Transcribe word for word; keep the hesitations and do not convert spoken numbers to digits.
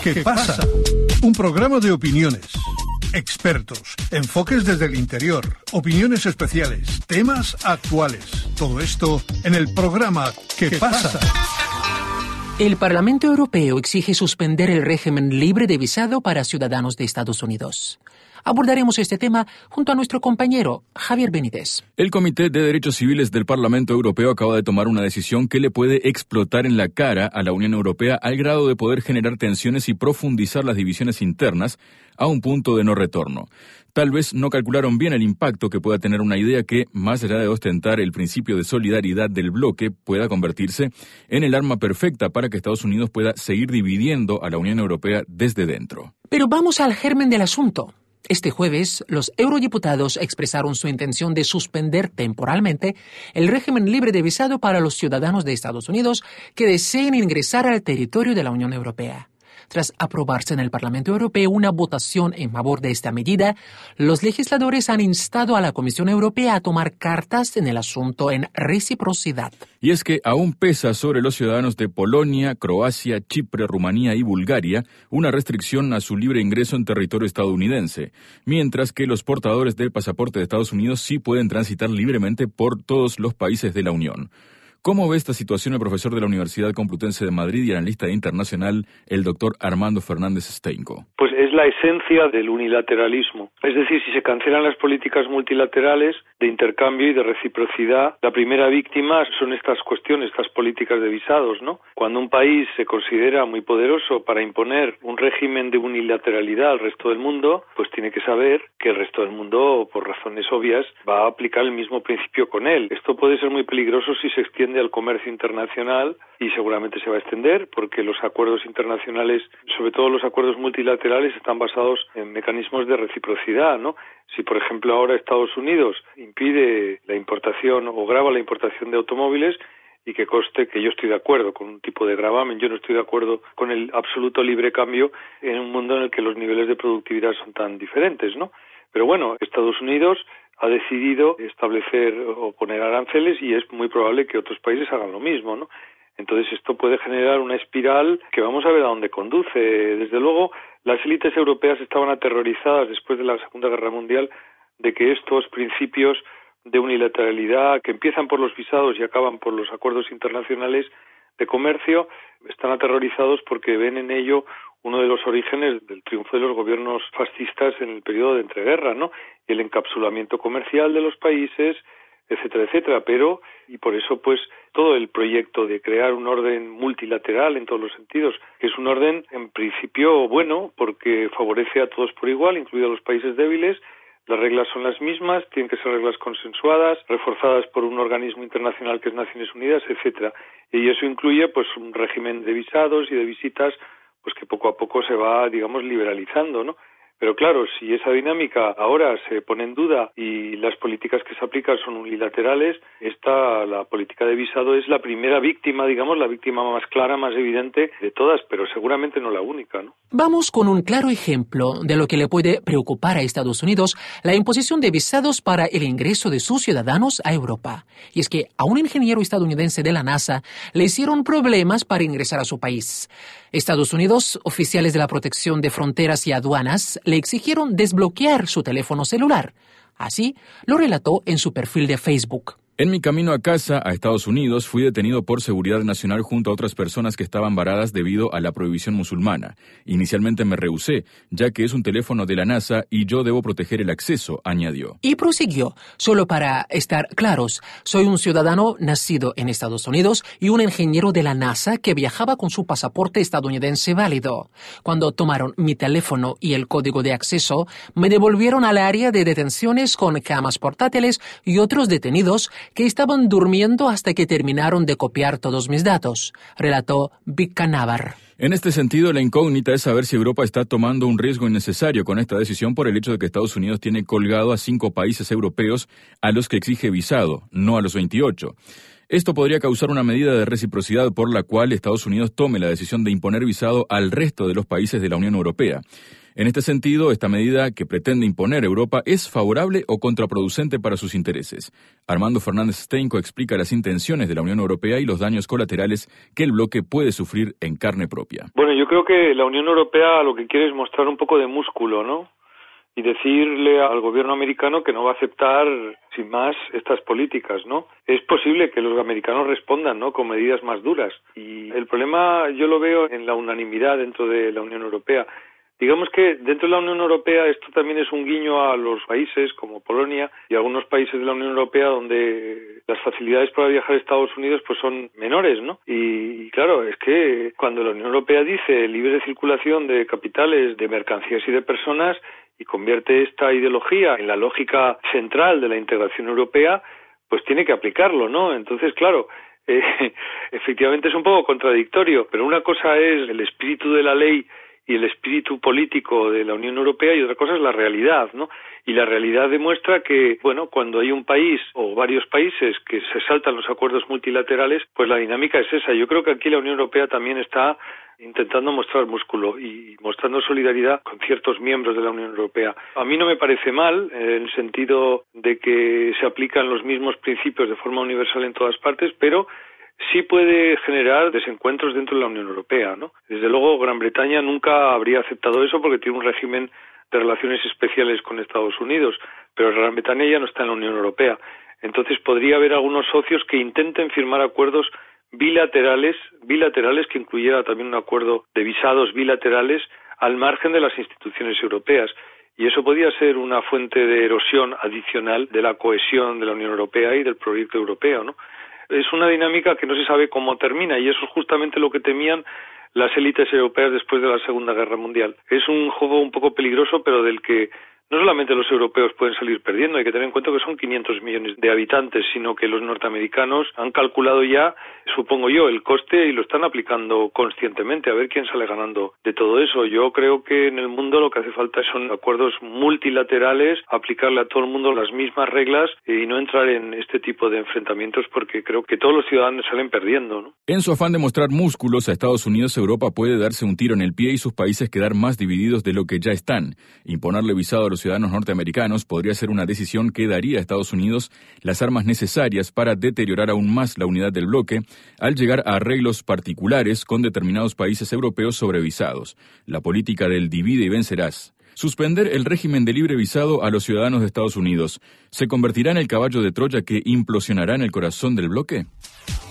¿Qué pasa? Un programa de opiniones, expertos, enfoques desde el interior, opiniones especiales, temas actuales. Todo esto en el programa ¿Qué pasa? El Parlamento Europeo exige suspender el régimen libre de visado para ciudadanos de Estados Unidos. Abordaremos este tema junto a nuestro compañero Javier Benítez. El Comité de Derechos Civiles del Parlamento Europeo acaba de tomar una decisión que le puede explotar en la cara a la Unión Europea al grado de poder generar tensiones y profundizar las divisiones internas a un punto de no retorno. Tal vez no calcularon bien el impacto que pueda tener una idea que, más allá de ostentar el principio de solidaridad del bloque, pueda convertirse en el arma perfecta para que Estados Unidos pueda seguir dividiendo a la Unión Europea desde dentro. Pero vamos al germen del asunto. Este jueves, los eurodiputados expresaron su intención de suspender temporalmente el régimen libre de visado para los ciudadanos de Estados Unidos que deseen ingresar al territorio de la Unión Europea. Tras aprobarse en el Parlamento Europeo una votación en favor de esta medida, los legisladores han instado a la Comisión Europea a tomar cartas en el asunto en reciprocidad. Y es que aún pesa sobre los ciudadanos de Polonia, Croacia, Chipre, Rumanía y Bulgaria una restricción a su libre ingreso en territorio estadounidense, mientras que los portadores del pasaporte de Estados Unidos sí pueden transitar libremente por todos los países de la Unión. ¿Cómo ve esta situación el profesor de la Universidad Complutense de Madrid y analista internacional, el doctor Armando Fernández Steinko? Pues es la esencia del unilateralismo. Es decir, si se cancelan las políticas multilaterales de intercambio y de reciprocidad, la primera víctima son estas cuestiones, estas políticas de visados, ¿no? Cuando un país se considera muy poderoso para imponer un régimen de unilateralidad al resto del mundo, pues tiene que saber que el resto del mundo, por razones obvias, va a aplicar el mismo principio con él. Esto puede ser muy peligroso si se extiende al comercio internacional y seguramente se va a extender porque los acuerdos internacionales, sobre todo los acuerdos multilaterales, están basados en mecanismos de reciprocidad, ¿no? Si, por ejemplo, ahora Estados Unidos impide la importación o grava la importación de automóviles, y que conste que yo estoy de acuerdo con un tipo de gravamen, yo no estoy de acuerdo con el absoluto libre cambio en un mundo en el que los niveles de productividad son tan diferentes, ¿no? Pero bueno, Estados Unidos ha decidido establecer o poner aranceles y es muy probable que otros países hagan lo mismo, ¿no? Entonces esto puede generar una espiral que vamos a ver a dónde conduce. Desde luego, las élites europeas estaban aterrorizadas después de la Segunda Guerra Mundial de que estos principios de unilateralidad, que empiezan por los visados y acaban por los acuerdos internacionales de comercio, están aterrorizados porque ven en ello uno de los orígenes del triunfo de los gobiernos fascistas en el periodo de entreguerra, ¿no? Y el encapsulamiento comercial de los países, etcétera, etcétera. Pero, y por eso, pues, todo el proyecto de crear un orden multilateral en todos los sentidos, que es un orden, en principio, bueno, porque favorece a todos por igual, incluidos a los países débiles. Las reglas son las mismas, tienen que ser reglas consensuadas, reforzadas por un organismo internacional que es Naciones Unidas, etcétera. Y eso incluye, pues, un régimen de visados y de visitas, pues que poco a poco se va, digamos, liberalizando, ¿no? Pero claro, si esa dinámica ahora se pone en duda y las políticas que se aplican son unilaterales, esta, la política de visado es la primera víctima, digamos, la víctima más clara, más evidente de todas, pero seguramente no la única, ¿no? Vamos con un claro ejemplo de lo que le puede preocupar a Estados Unidos, la imposición de visados para el ingreso de sus ciudadanos a Europa. Y es que a un ingeniero estadounidense de la NASA le hicieron problemas para ingresar a su país. Estados Unidos, oficiales de la Protección de Fronteras y Aduanas, le exigieron desbloquear su teléfono celular. Así lo relató en su perfil de Facebook. En mi camino a casa, a Estados Unidos, fui detenido por seguridad nacional junto a otras personas que estaban varadas debido a la prohibición musulmana. Inicialmente me rehusé, ya que es un teléfono de la NASA y yo debo proteger el acceso, añadió. Y prosiguió, solo para estar claros, soy un ciudadano nacido en Estados Unidos y un ingeniero de la NASA que viajaba con su pasaporte estadounidense válido. Cuando tomaron mi teléfono y el código de acceso, me devolvieron al área de detenciones con camas portátiles y otros detenidos que estaban durmiendo hasta que terminaron de copiar todos mis datos, relató Vicanavar. En este sentido, la incógnita es saber si Europa está tomando un riesgo innecesario con esta decisión por el hecho de que Estados Unidos tiene colgado a cinco países europeos a los que exige visado, no a los veintiocho. Esto podría causar una medida de reciprocidad por la cual Estados Unidos tome la decisión de imponer visado al resto de los países de la Unión Europea. En este sentido, esta medida que pretende imponer Europa es favorable o contraproducente para sus intereses. Armando Fernández Steinco explica las intenciones de la Unión Europea y los daños colaterales que el bloque puede sufrir en carne propia. Bueno, yo creo que la Unión Europea lo que quiere es mostrar un poco de músculo, ¿no? Y decirle al gobierno americano que no va a aceptar, sin más, estas políticas, ¿no? Es posible que los americanos respondan, ¿no?, con medidas más duras. Y el problema yo lo veo en la unanimidad dentro de la Unión Europea. Digamos que dentro de la Unión Europea esto también es un guiño a los países como Polonia y algunos países de la Unión Europea donde las facilidades para viajar a Estados Unidos pues son menores, ¿no? Y, y claro, es que cuando la Unión Europea dice libre circulación de capitales, de mercancías y de personas y convierte esta ideología en la lógica central de la integración europea, pues tiene que aplicarlo, ¿no? Entonces, claro, eh, efectivamente es un poco contradictorio, pero una cosa es el espíritu de la ley y el espíritu político de la Unión Europea y otra cosa es la realidad, ¿no? Y la realidad demuestra que, bueno, cuando hay un país o varios países que se saltan los acuerdos multilaterales, pues la dinámica es esa. Yo creo que aquí la Unión Europea también está intentando mostrar músculo y mostrando solidaridad con ciertos miembros de la Unión Europea. A mí no me parece mal, en el sentido de que se aplican los mismos principios de forma universal en todas partes, pero sí puede generar desencuentros dentro de la Unión Europea, ¿no? Desde luego, Gran Bretaña nunca habría aceptado eso porque tiene un régimen de relaciones especiales con Estados Unidos, pero Gran Bretaña ya no está en la Unión Europea. Entonces podría haber algunos socios que intenten firmar acuerdos bilaterales, bilaterales que incluyera también un acuerdo de visados bilaterales al margen de las instituciones europeas. Y eso podría ser una fuente de erosión adicional de la cohesión de la Unión Europea y del proyecto europeo, ¿no? Es una dinámica que no se sabe cómo termina y eso es justamente lo que temían las élites europeas después de la Segunda Guerra Mundial. Es un juego un poco peligroso, pero del que no solamente los europeos pueden salir perdiendo, hay que tener en cuenta que son quinientos millones de habitantes, sino que los norteamericanos han calculado ya, supongo yo, el coste y lo están aplicando conscientemente, a ver quién sale ganando de todo eso. Yo creo que en el mundo lo que hace falta son acuerdos multilaterales, aplicarle a todo el mundo las mismas reglas y no entrar en este tipo de enfrentamientos porque creo que todos los ciudadanos salen perdiendo, ¿no? En su afán de mostrar músculos a Estados Unidos, Europa puede darse un tiro en el pie y sus países quedar más divididos de lo que ya están. Imponerle visado a los ciudadanos norteamericanos podría ser una decisión que daría a Estados Unidos las armas necesarias para deteriorar aún más la unidad del bloque al llegar a arreglos particulares con determinados países europeos sobre visados. La política del divide y vencerás. Suspender el régimen de libre visado a los ciudadanos de Estados Unidos, ¿se convertirá en el caballo de Troya que implosionará en el corazón del bloque?